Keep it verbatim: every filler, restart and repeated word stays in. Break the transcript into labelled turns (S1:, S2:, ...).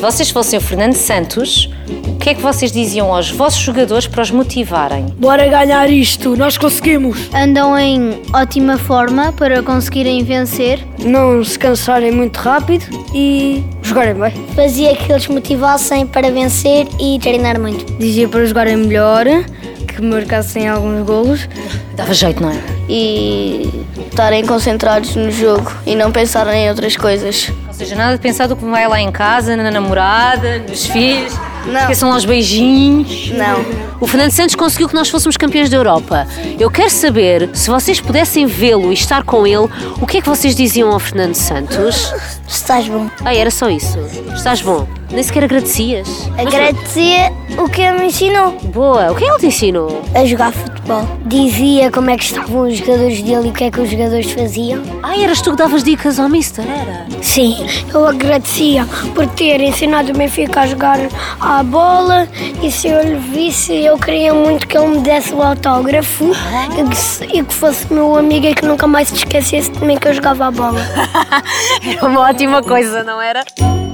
S1: vocês fossem o Fernando Santos, o que é que vocês diziam aos vossos jogadores para os motivarem?
S2: Bora ganhar isto, nós conseguimos!
S3: Andam em ótima forma para conseguirem vencer.
S2: Não se cansarem muito rápido e jogarem bem.
S4: Fazia que eles motivassem para vencer e treinar muito.
S2: Dizia para jogarem melhor, que marcassem alguns golos.
S1: Dava jeito, não é?
S5: E estarem concentrados no jogo e não pensarem em outras coisas.
S1: Ou seja, nada de pensar do que vai lá em casa, na namorada, nos filhos.
S5: Não.
S1: Esqueçam lá os beijinhos.
S5: Não.
S1: O Fernando Santos conseguiu que nós fôssemos campeões da Europa. Eu quero saber, se vocês pudessem vê-lo e estar com ele, o que é que vocês diziam ao Fernando Santos?
S4: Estás bom.
S1: Ah, era só isso. Estás bom. Nem sequer agradecias.
S4: Agradecia o que ele me ensinou.
S1: Boa. O que é que ele te ensinou?
S4: A jogar futebol. Dizia como é que estavam os jogadores dele e o que é que os jogadores faziam.
S1: Ah, eras tu que davas dicas ao mister, era?
S2: Sim, eu agradecia por ter ensinado o Benfica a jogar à bola e se eu lhe visse, eu queria muito que ele me desse o autógrafo e, que, se- e que fosse meu amigo e que nunca mais se esquecesse de mim que eu jogava a bola.
S1: Era uma ótima coisa, não era?